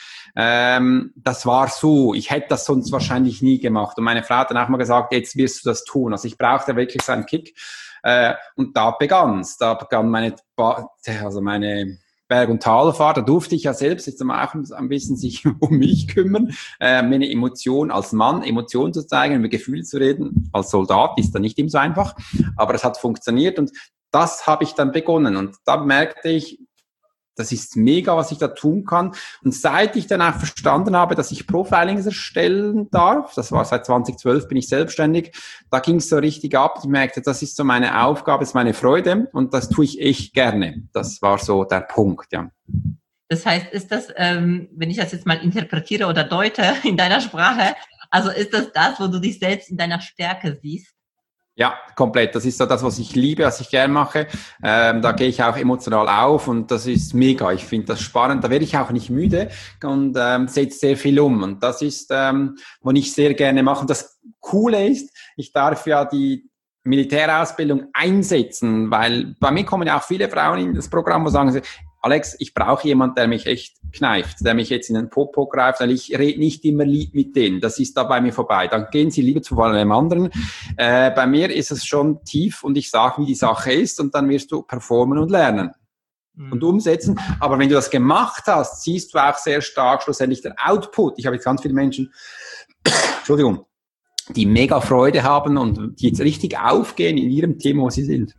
ähm, das war so. Ich hätte das sonst wahrscheinlich nie gemacht. Und meine Frau hat dann auch mal gesagt, jetzt wirst du das tun. Also ich brauchte wirklich so einen Kick. Äh, und da begann's. Da begann meine, also meine Berg- und Talfahrt, da durfte ich ja selbst jetzt auch ein bisschen sich um mich kümmern, äh, meine Emotion als Mann, Emotionen zu zeigen, über Gefühle zu reden. Als Soldat ist da nicht immer so einfach, aber es hat funktioniert und das habe ich dann begonnen und da merkte ich, das ist mega, was ich da tun kann. Und seit ich dann auch verstanden habe, dass ich Profilings erstellen darf, das war seit zwanzig zwölf, bin ich selbstständig, da ging es so richtig ab. Ich merkte, das ist so meine Aufgabe, das ist meine Freude und das tue ich echt gerne. Das war so der Punkt, ja. Das heißt, ist das, ähm, wenn ich das jetzt mal interpretiere oder deute in deiner Sprache, also ist das das, wo du dich selbst in deiner Stärke siehst? Ja, komplett. Das ist so das, was ich liebe, was ich gern mache. Ähm, da gehe ich auch emotional auf und das ist mega. Ich finde das spannend. Da werde ich auch nicht müde und ähm, setze sehr viel um. Und das ist, ähm, was ich sehr gerne mache. Und das Coole ist, ich darf ja die Militärausbildung einsetzen, weil bei mir kommen ja auch viele Frauen in das Programm, wo sagen sie, Alex, ich brauche jemanden, der mich echt kneift, der mich jetzt in den Popo greift, weil ich rede nicht immer lieb mit denen. Das ist da bei mir vorbei. Dann gehen sie lieber zu einem anderen. Äh, bei mir ist es schon tief und ich sage, wie die Sache ist und dann wirst du performen und lernen mhm. und umsetzen. Aber wenn du das gemacht hast, siehst du auch sehr stark schlussendlich den Output. Ich habe jetzt ganz viele Menschen, Entschuldigung, die mega Freude haben und die jetzt richtig aufgehen in ihrem Thema, wo sie sind.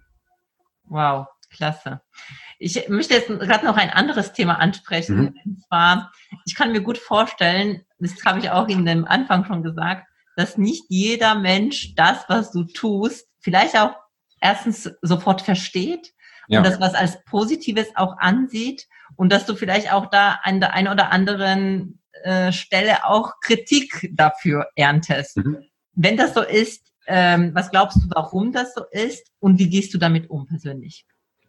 Wow, klasse. Ich möchte jetzt gerade noch ein anderes Thema ansprechen. Mhm. Und zwar, ich kann mir gut vorstellen, das habe ich auch in dem Anfang schon gesagt, dass nicht jeder Mensch das, was du tust, vielleicht auch erstens sofort versteht ja. und das, was als Positives auch ansieht und dass du vielleicht auch da an der einen oder anderen äh, Stelle auch Kritik dafür erntest. Mhm. Wenn das so ist, ähm, was glaubst du, warum das so ist und wie gehst du damit um persönlich?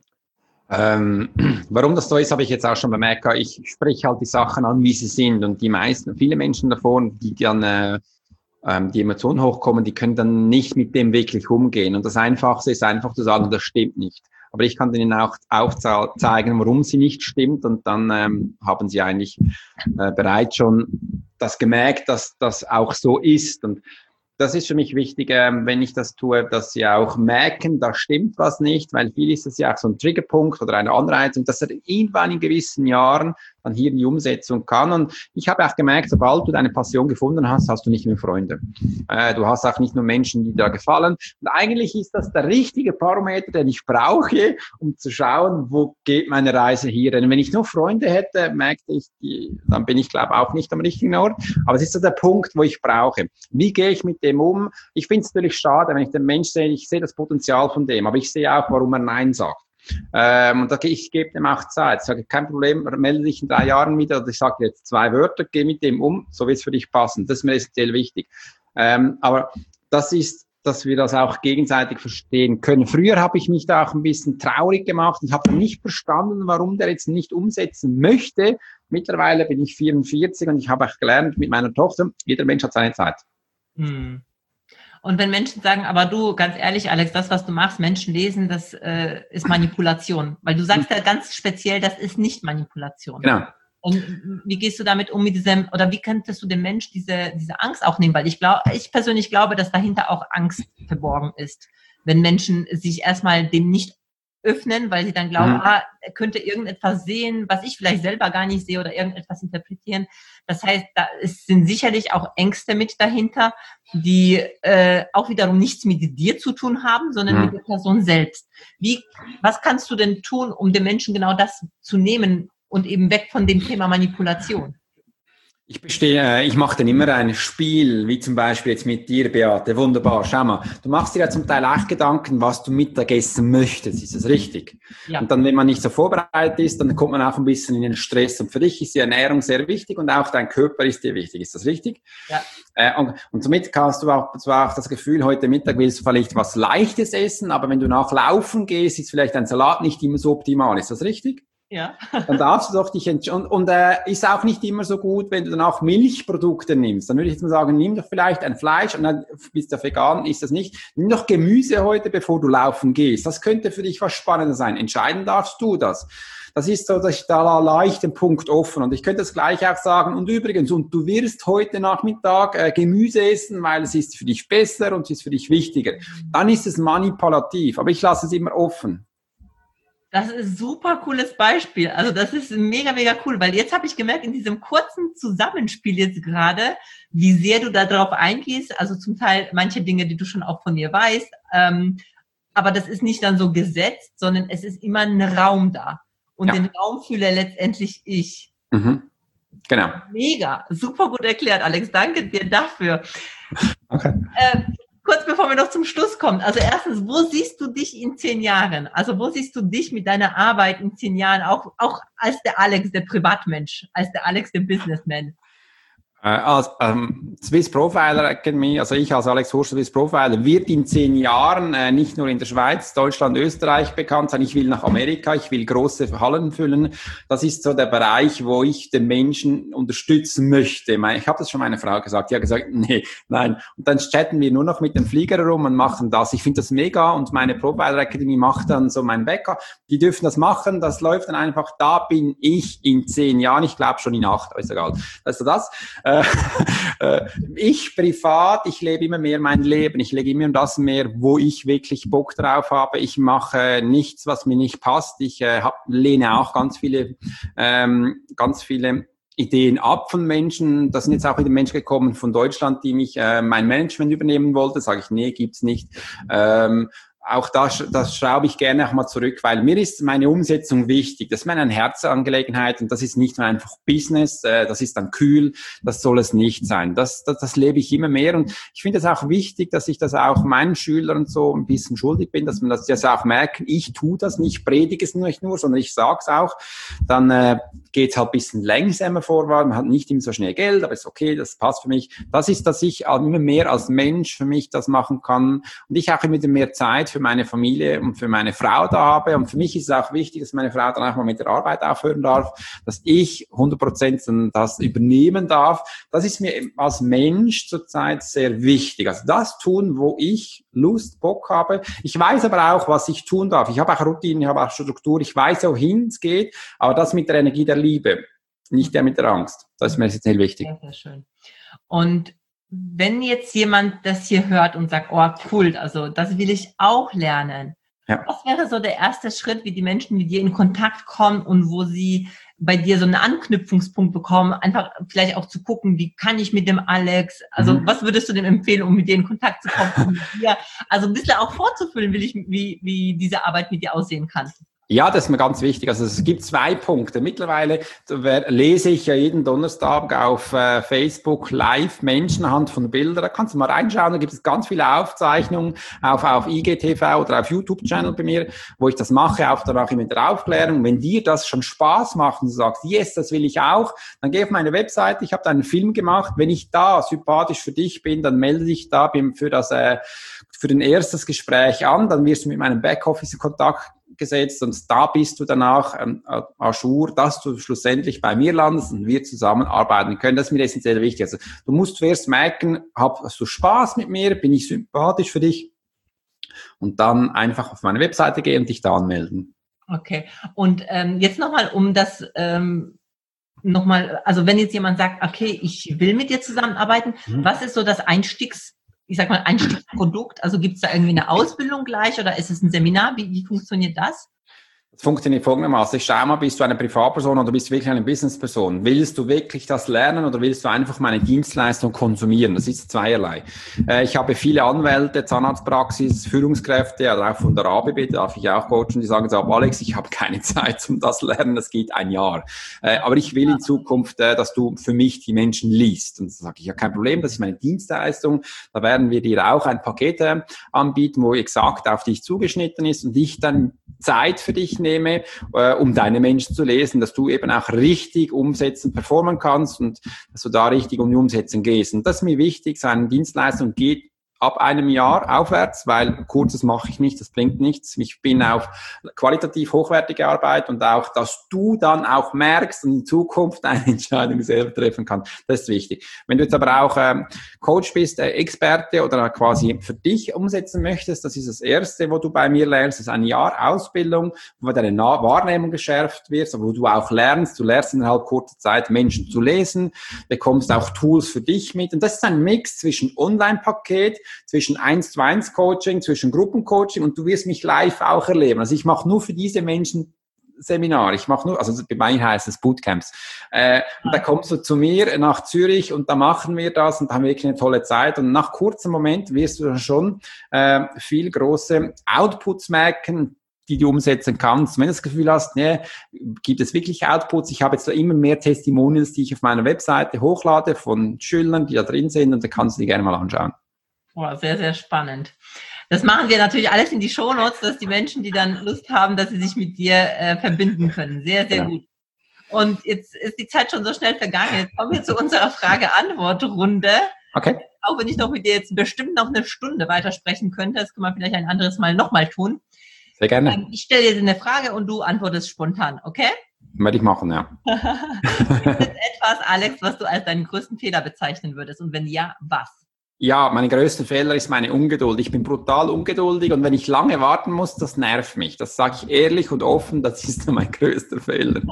Ähm, warum das so ist, habe ich jetzt auch schon bemerkt. Ich spreche halt die Sachen an, wie sie sind. Und die meisten, viele Menschen davon, die dann äh, ähm, die Emotionen hochkommen, die können dann nicht mit dem wirklich umgehen. Und das Einfachste ist einfach zu sagen, das stimmt nicht. Aber ich kann ihnen auch, auch zeigen, warum sie nicht stimmt. Und dann ähm, haben sie eigentlich äh, bereits schon das gemerkt, dass das auch so ist. Und das ist für mich wichtig, ähm, wenn ich das tue, dass sie auch merken, da stimmt was nicht, weil viel ist es ja auch so ein Triggerpunkt oder eine Anreizung, dass er irgendwann in gewissen Jahren dann hier in die Umsetzung kann. Und ich habe auch gemerkt, sobald du deine Passion gefunden hast, hast du nicht mehr Freunde. Äh, du hast auch nicht nur Menschen, die dir gefallen. Und eigentlich ist das der richtige Parameter, den ich brauche, um zu schauen, wo geht meine Reise hier. Denn wenn ich nur Freunde hätte, merkte ich, die, dann bin ich, glaube ich, auch nicht am richtigen Ort. Aber es ist so der Punkt, wo ich brauche. Wie gehe ich mit dem um? Ich finde es natürlich schade, wenn ich den Mensch sehe, ich sehe das Potenzial von dem, aber ich sehe auch, warum er Nein sagt. Ähm, und da, ich gebe dem auch Zeit. Ich sage, kein Problem, melde dich in drei Jahren wieder. Also ich sage jetzt zwei Wörter, geh mit dem um, so wird es für dich passen. Das ist mir essentiell wichtig. Ähm, aber das ist, dass wir das auch gegenseitig verstehen können. Früher habe ich mich da auch ein bisschen traurig gemacht und habe nicht verstanden, warum der jetzt nicht umsetzen möchte. Mittlerweile bin ich vierundvierzig und ich habe auch gelernt mit meiner Tochter, jeder Mensch hat seine Zeit. Hm. Und wenn Menschen sagen, aber du, ganz ehrlich, Alex, das, was du machst, Menschen lesen, das äh, ist Manipulation. Weil du sagst ja ganz speziell, das ist nicht Manipulation. Genau. Und wie gehst du damit um, mit diesem, oder wie könntest du dem Mensch diese, diese Angst auch nehmen? Weil ich glaube, ich persönlich glaube, dass dahinter auch Angst verborgen ist. Wenn Menschen sich erstmal dem nicht öffnen, weil sie dann glauben, mhm. ah, er könnte irgendetwas sehen, was ich vielleicht selber gar nicht sehe oder irgendetwas interpretieren. Das heißt, da ist, sind sicherlich auch Ängste mit dahinter, die äh, auch wiederum nichts mit dir zu tun haben, sondern mhm. mit der Person selbst. Wie, was kannst du denn tun, um den Menschen genau das zu nehmen und eben weg von dem Thema Manipulation? Ich bestehe, ich mache dann immer ein Spiel, wie zum Beispiel jetzt mit dir, Beate. Wunderbar, schau mal. Du machst dir ja zum Teil auch Gedanken, was du Mittagessen möchtest. Ist das richtig? Ja. Und dann, wenn man nicht so vorbereitet ist, dann kommt man auch ein bisschen in den Stress. Und für dich ist die Ernährung sehr wichtig und auch dein Körper ist dir wichtig. Ist das richtig? Ja. Äh, und, und somit hast du auch, zwar auch das Gefühl, heute Mittag willst du vielleicht was Leichtes essen, aber wenn du nachlaufen gehst, ist vielleicht ein Salat nicht immer so optimal. Ist das richtig? Ja. Dann darfst du doch dich entscheiden. Und, und äh, ist auch nicht immer so gut, wenn du dann auch Milchprodukte nimmst. Dann würde ich jetzt mal sagen, nimm doch vielleicht ein Fleisch, und dann bist du vegan, ist das nicht. Nimm doch Gemüse heute, bevor du laufen gehst. Das könnte für dich was Spannendes sein. Entscheiden darfst du das. Das ist so, dass ich da leicht den Punkt offen. Und ich könnte das gleich auch sagen, und übrigens, und du wirst heute Nachmittag äh, Gemüse essen, weil es ist für dich besser und es ist für dich wichtiger. Dann ist es manipulativ, aber ich lasse es immer offen. Das ist ein super cooles Beispiel. Also das ist mega, mega cool, weil jetzt habe ich gemerkt, in diesem kurzen Zusammenspiel jetzt gerade, wie sehr du da drauf eingehst. Also zum Teil manche Dinge, die du schon auch von mir weißt. Ähm, aber das ist nicht dann so gesetzt, sondern es ist immer ein Raum da. Und ja. Den Raum fühle letztendlich ich. Mhm. Genau. Mega, super gut erklärt, Alex. Danke dir dafür. Okay. Äh, Kurz bevor wir noch zum Schluss kommen. Also erstens, wo siehst du dich in zehn Jahren? Also wo siehst du dich mit deiner Arbeit in zehn Jahren? Auch, auch als der Alex, der Privatmensch, als der Alex, der Businessman. Äh, als ähm, Swiss Profiler Academy, also ich als Alex Horschel Swiss Profiler, wird in zehn Jahren äh, nicht nur in der Schweiz, Deutschland, Österreich bekannt sein. Ich will nach Amerika, ich will große Hallen füllen. Das ist so der Bereich, wo ich den Menschen unterstützen möchte. Ich habe das schon meiner Frau gesagt. Die hat gesagt, nee, nein. Und dann chatten wir nur noch mit dem Flieger rum und machen das. Ich finde das mega und meine Profiler Academy macht dann so mein Bäcker. Die dürfen das machen. Das läuft dann einfach. Da bin ich in zehn Jahren. Ich glaube schon in acht. Ist egal. Weißt du das? Ich privat, ich lebe immer mehr mein Leben. Ich lege immer das mehr, wo ich wirklich Bock drauf habe. Ich mache nichts, was mir nicht passt. Ich äh, hab, lehne auch ganz viele, ähm, ganz viele Ideen ab von Menschen. Da sind jetzt auch wieder Menschen gekommen von Deutschland, die mich äh, mein Management übernehmen wollten. Sage ich, nee, gibt's nicht. Ähm, Auch das, das schraube ich gerne auch mal zurück, weil mir ist meine Umsetzung wichtig. Das ist meine Herzensangelegenheit und das ist nicht nur einfach Business, äh, das ist dann kühl, das soll es nicht sein. Das, das, das lebe ich immer mehr und ich finde es auch wichtig, dass ich das auch meinen Schülern so ein bisschen schuldig bin, dass man das jetzt auch merken, ich tue das nicht, predige es nicht nur, sondern ich sage es auch. Dann äh, geht es halt ein bisschen langsamer vorwärts, man hat nicht immer so schnell Geld, aber ist okay, das passt für mich. Das ist, dass ich immer mehr als Mensch für mich das machen kann und ich auch immer mehr Zeit für meine Familie und für meine Frau da habe. Und für mich ist es auch wichtig, dass meine Frau dann auch mal mit der Arbeit aufhören darf, dass ich hundert Prozent das übernehmen darf. Das ist mir als Mensch zurzeit sehr wichtig. Also das tun, wo ich Lust, Bock habe. Ich weiß aber auch, was ich tun darf. Ich habe auch Routinen, ich habe auch Struktur. Ich weiß, wohin es geht, aber das mit der Energie der Liebe, nicht der mit der Angst. Das ist mir jetzt sehr wichtig. Sehr, sehr schön. Und wenn jetzt jemand das hier hört und sagt, oh cool, also das will ich auch lernen. Ja. Was wäre so der erste Schritt, wie die Menschen mit dir in Kontakt kommen und wo sie bei dir so einen Anknüpfungspunkt bekommen, einfach vielleicht auch zu gucken, wie kann ich mit dem Alex, also mhm. was würdest du dem empfehlen, um mit dir in Kontakt zu kommen, um mit dir, also ein bisschen auch vorzufüllen, will ich, wie, wie diese Arbeit mit dir aussehen kann? Ja, das ist mir ganz wichtig. Also es gibt zwei Punkte. Mittlerweile lese ich ja jeden Donnerstag auf äh, Facebook live Menschen anhand von Bildern. Da kannst du mal reinschauen. Da gibt es ganz viele Aufzeichnungen auf, auf I G T V oder auf YouTube-Channel bei mir, wo ich das mache, auch danach immer mit der Aufklärung. Wenn dir das schon Spaß macht und du sagst, yes, das will ich auch, dann geh auf meine Webseite. Ich habe da einen Film gemacht. Wenn ich da sympathisch für dich bin, dann melde dich da für das äh, für den erstes Gespräch an. Dann wirst du mit meinem Backoffice in Kontakt gesetzt und da bist du danach ähm, à jour, dass du schlussendlich bei mir landest und wir zusammenarbeiten können. Das ist mir essentiell wichtig. Also du musst zuerst merken, hast du Spaß mit mir, bin ich sympathisch für dich und dann einfach auf meine Webseite gehen und dich da anmelden. Okay, und ähm, jetzt nochmal um das ähm, nochmal, also wenn jetzt jemand sagt, okay, ich will mit dir zusammenarbeiten, mhm. was ist so das Einstiegs ich sag mal, Einstiegsprodukt? Also gibt es da irgendwie eine Ausbildung gleich oder ist es ein Seminar? Wie, wie funktioniert das? Es funktioniert folgendermaßen. Ich schau mal, bist du eine Privatperson oder bist du wirklich eine Businessperson? Willst du wirklich das lernen oder willst du einfach meine Dienstleistung konsumieren? Das ist zweierlei. Äh, ich habe viele Anwälte, Zahnarztpraxis, Führungskräfte, oder auch von der A B B, darf ich auch coachen, die sagen so, Alex, ich habe keine Zeit, um das lernen, das geht ein Jahr. Äh, aber ich will in Zukunft, äh, dass du für mich die Menschen liest. Und dann sage ich, ja, kein Problem, das ist meine Dienstleistung. Da werden wir dir auch ein Paket äh, anbieten, wo exakt auf dich zugeschnitten ist und ich dann Zeit für dich nehme, äh, um deine Menschen zu lesen, dass du eben auch richtig umsetzen, performen kannst und dass du da richtig um die Umsetzung gehst. Und das ist mir wichtig, so eine Dienstleistung geht ab einem Jahr aufwärts, weil kurzes mache ich nicht, das bringt nichts. Ich bin auf qualitativ hochwertige Arbeit und auch, dass du dann auch merkst und in Zukunft eine Entscheidung selber treffen kannst. Das ist wichtig. Wenn du jetzt aber auch ähm, Coach bist, äh, Experte oder quasi für dich umsetzen möchtest, das ist das Erste, wo du bei mir lernst, das ist ein Jahr Ausbildung, wo deine Na- Wahrnehmung geschärft wird, wo du auch lernst, du lernst innerhalb kurzer Zeit Menschen zu lesen, bekommst auch Tools für dich mit und das ist ein Mix zwischen Online-Paket, zwischen eins zu eins Coaching, zwischen Gruppencoaching und du wirst mich live auch erleben. Also ich mache nur für diese Menschen Seminar. Ich mache nur, also bei mir heißt es Bootcamps. Äh, und da kommst du zu mir nach Zürich und da machen wir das und da haben wir wirklich eine tolle Zeit. Und nach kurzem Moment wirst du dann schon äh, viel große Outputs merken, die du umsetzen kannst. Wenn du das Gefühl hast, ne, gibt es wirklich Outputs? Ich habe jetzt da immer mehr Testimonials, die ich auf meiner Webseite hochlade von Schülern, die da drin sind und da kannst du die gerne mal anschauen. Oh, sehr, sehr spannend. Das machen wir natürlich alles in die Shownotes, dass die Menschen, die dann Lust haben, dass sie sich mit dir äh, verbinden können. Sehr, sehr ja. gut. Und jetzt ist die Zeit schon so schnell vergangen. Jetzt kommen wir zu unserer Frage-Antwort-Runde. Okay. Auch wenn ich noch mit dir jetzt bestimmt noch eine Stunde weitersprechen könnte, das können wir vielleicht ein anderes Mal nochmal tun. Sehr gerne. Ähm, ich stelle dir eine Frage und du antwortest spontan, okay? Werde ich machen, ja. Gibt es etwas, Alex, was du als deinen größten Fehler bezeichnen würdest? Und wenn ja, was? Ja, mein größter Fehler ist meine Ungeduld. Ich bin brutal ungeduldig und wenn ich lange warten muss, das nervt mich. Das sage ich ehrlich und offen, das ist mein größter Fehler.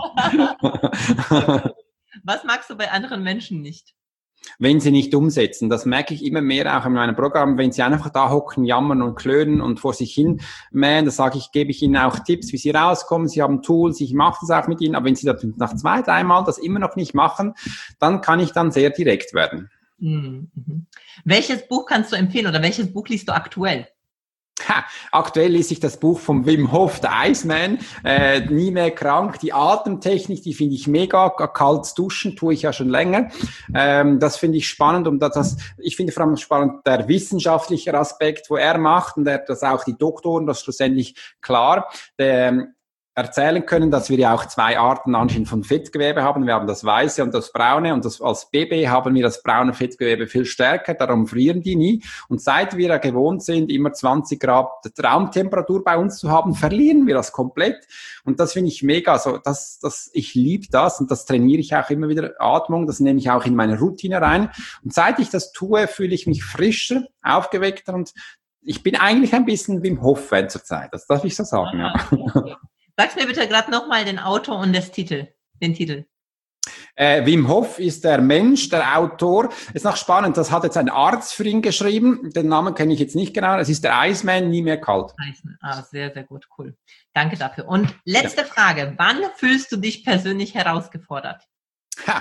Was magst du bei anderen Menschen nicht? Wenn sie nicht umsetzen, das merke ich immer mehr auch in meinem Programm, wenn sie einfach da hocken, jammern und klönen und vor sich hin mähen, da sage ich, gebe ich ihnen auch Tipps, wie sie rauskommen, sie haben Tools, ich mache das auch mit ihnen, aber wenn sie das nach zwei, dreimal das immer noch nicht machen, dann kann ich dann sehr direkt werden. Mhm. Welches Buch kannst du empfehlen oder welches Buch liest du aktuell? Ha, aktuell lese ich das Buch von Wim Hof, der Iceman, äh, nie mehr krank. Die Atemtechnik, die finde ich mega. Kaltes Duschen tue ich ja schon länger. Ähm, das finde ich spannend und das, das, ich finde vor allem spannend der wissenschaftliche Aspekt, wo er macht und er, das auch die Doktoren, das schlussendlich klar. Der, erzählen können, dass wir ja auch zwei Arten anscheinend von Fettgewebe haben. Wir haben das weiße und das braune und das, als Baby haben wir das braune Fettgewebe viel stärker, darum frieren die nie. Und seit wir ja gewohnt sind, immer zwanzig Grad Raumtemperatur bei uns zu haben, verlieren wir das komplett. Und das finde ich mega. Also das, das, ich liebe das und das trainiere ich auch immer wieder, Atmung, das nehme ich auch in meine Routine rein. Und seit ich das tue, fühle ich mich frischer, aufgeweckter und ich bin eigentlich ein bisschen Wim Hof-Fan zurzeit. Das darf ich so sagen, ja. Sag's mir bitte gerade nochmal den Autor und das Titel, den Titel. Äh, Wim Hof ist der Mensch, der Autor. Ist noch spannend, das hat jetzt ein Arzt für ihn geschrieben. Den Namen kenne ich jetzt nicht genau. Es ist der Iceman, nie mehr kalt. Iceman. Ah, sehr, sehr gut, cool. Danke dafür. Und letzte ja. Frage. Wann fühlst du dich persönlich herausgefordert? Ha,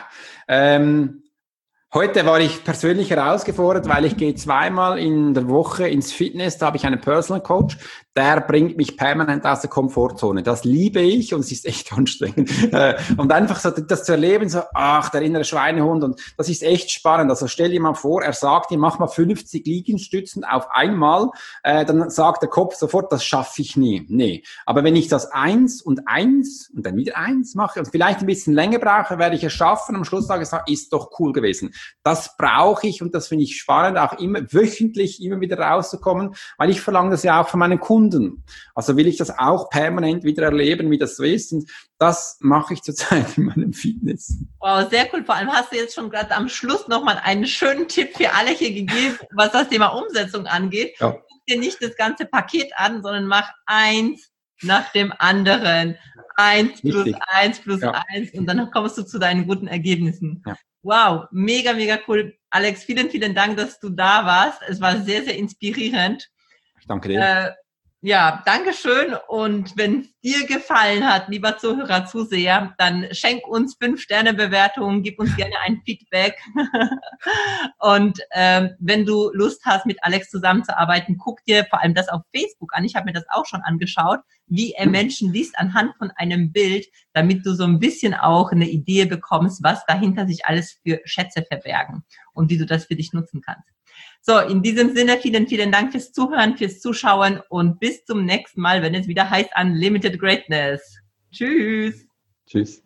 ähm, heute war ich persönlich herausgefordert, weil ich gehe zweimal in der Woche ins Fitness. Da habe ich einen Personal Coach. Der bringt mich permanent aus der Komfortzone. Das liebe ich und es ist echt anstrengend. Und einfach so das zu erleben, so, ach, der innere Schweinehund. Und das ist echt spannend. Also stell dir mal vor, er sagt dir, mach mal fünfzig Liegestützen auf einmal. Äh, dann sagt der Kopf sofort, das schaffe ich nie. Nee. Aber wenn ich das eins und eins und dann wieder eins mache und vielleicht ein bisschen länger brauche, werde ich es schaffen. Am Schluss sage ich, ist doch cool gewesen. Das brauche ich und das finde ich spannend, auch immer wöchentlich immer wieder rauszukommen, weil ich verlange das ja auch von meinen Kunden. Also will ich das auch permanent wieder erleben, wie das so ist. Und das mache ich zurzeit in meinem Fitness. Wow, sehr cool. Vor allem hast du jetzt schon gerade am Schluss nochmal einen schönen Tipp für alle hier gegeben, was das Thema Umsetzung angeht. Ja. Guck dir nicht das ganze Paket an, sondern mach eins nach dem anderen. Eins plus Richtig. eins plus ja. eins und dann kommst du zu deinen guten Ergebnissen. Ja. Wow, mega, mega cool. Alex, vielen, vielen Dank, dass du da warst. Es war sehr, sehr inspirierend. Ich danke dir. Äh, Ja, danke schön. Und wenn es dir gefallen hat, lieber Zuhörer, Zuseher, dann schenk uns fünf Sterne Bewertungen, gib uns gerne ein Feedback. Und ähm, wenn du Lust hast, mit Alex zusammenzuarbeiten, guck dir vor allem das auf Facebook an. Ich habe mir das auch schon angeschaut, wie er Menschen liest anhand von einem Bild, damit du so ein bisschen auch eine Idee bekommst, was dahinter sich alles für Schätze verbergen und wie du das für dich nutzen kannst. So, in diesem Sinne, vielen, vielen Dank fürs Zuhören, fürs Zuschauen und bis zum nächsten Mal, wenn es wieder heißt Unlimited Greatness. Tschüss. Tschüss.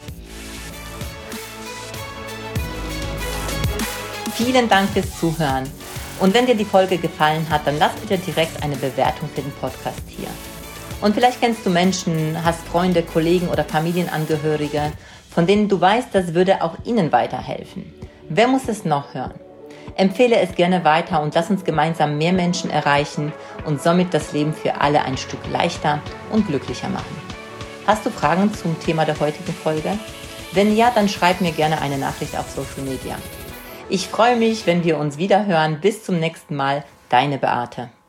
Vielen Dank fürs Zuhören. Und wenn dir die Folge gefallen hat, dann lass bitte direkt eine Bewertung für den Podcast hier. Und vielleicht kennst du Menschen, hast Freunde, Kollegen oder Familienangehörige, von denen du weißt, das würde auch ihnen weiterhelfen. Wer muss es noch hören? Empfehle es gerne weiter und lass uns gemeinsam mehr Menschen erreichen und somit das Leben für alle ein Stück leichter und glücklicher machen. Hast du Fragen zum Thema der heutigen Folge? Wenn ja, dann schreib mir gerne eine Nachricht auf Social Media. Ich freue mich, wenn wir uns wieder hören. Bis zum nächsten Mal, deine Beate.